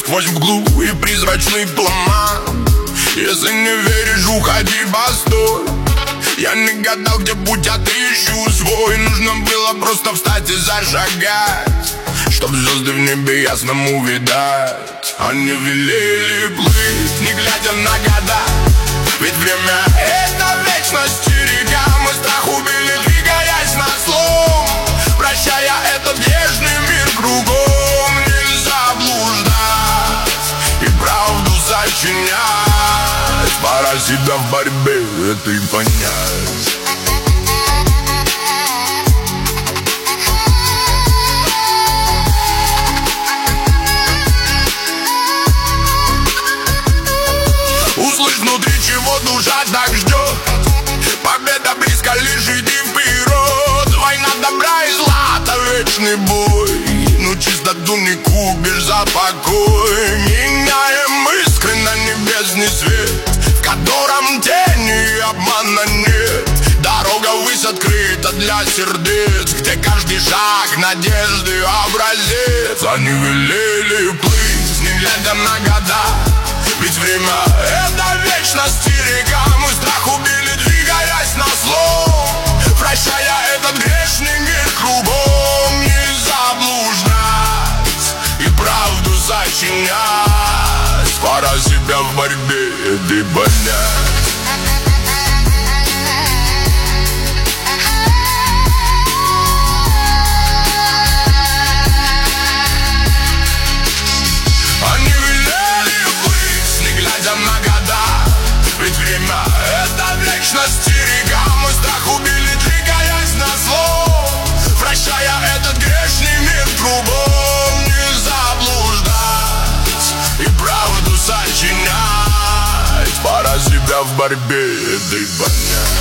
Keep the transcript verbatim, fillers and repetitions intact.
сквозь мглу и призрачный туман. Если не веришь, уходи, постой. Я не гадал, где путь отыщу свой. Нужно было просто встать и зашагать, чтоб звезды в небе ясном увидать. Они велели плыть, не глядя на года, ведь время — это вечность и река. Мы страх убили, двигаясь на слом, прощая этот грешный мир кругом. Не заблуждать и правду сочинять, пора себя в борьбе этой понять. Услышь внутри, чего душа так ждет. Победа близко, лишь иди вперед. Война добра и зла, это вечный бой. Ну чистоту не купишь за покой. Меняем искры на небесный свет, в котором тени и обмана нет. Дорога ввысь открыта для сердец, где каждый шаг надежды образец. Они велели плыть, не глядя на года, ведь время — это вечность и река. Мы страх убили, двигаясь на слом, прощая этот грешный мир кругом. Не заблуждать и правду сочинять, пора себя в борьбе этой понять. На года, ведь время — это вечность и река. Мы страх убили, двигаясь на зло, прощая этот грешный мир кругом. Не заблуждать и правду сочинять, пора себя в борьбе этой понять.